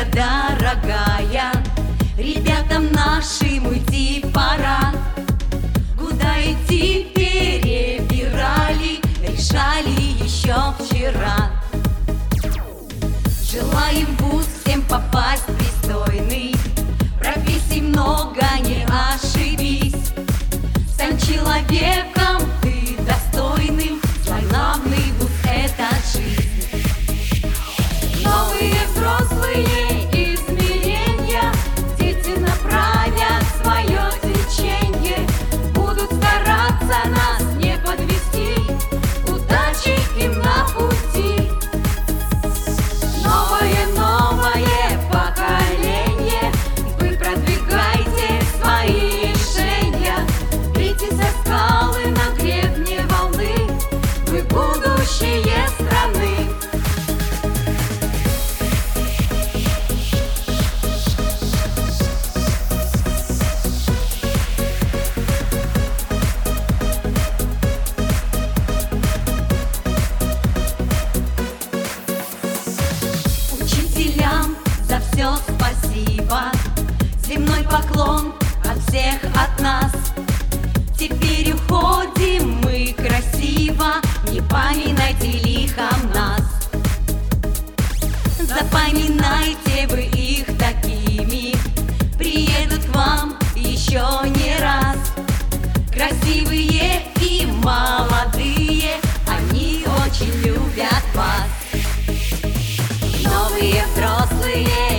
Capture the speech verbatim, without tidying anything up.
дорогая, ребятам нашим уйти пора. Куда идти перебирали, решали еще вчера. Желаем в вуз всем попасть пристойный, профессий много, не ошибись. Стань человеком ты достойным, твой главный вуз — это жизнь. Новые взрослые измерения, дети направят свое течение, будут стараться нас не подвести, удачи им на пути. Новое, новое поколение, вы продвигайте свои решения, бейте со скалы на гребне волны, вы будущее страны. Учителям за все спасибо, земной поклон от всех от нас. Теперь уходим мы красиво, не поминайте лихом нас. Запоминайте вы их такими, приедут к вам еще не раз. Красивые и молодые, они очень любят вас. Новые взрослые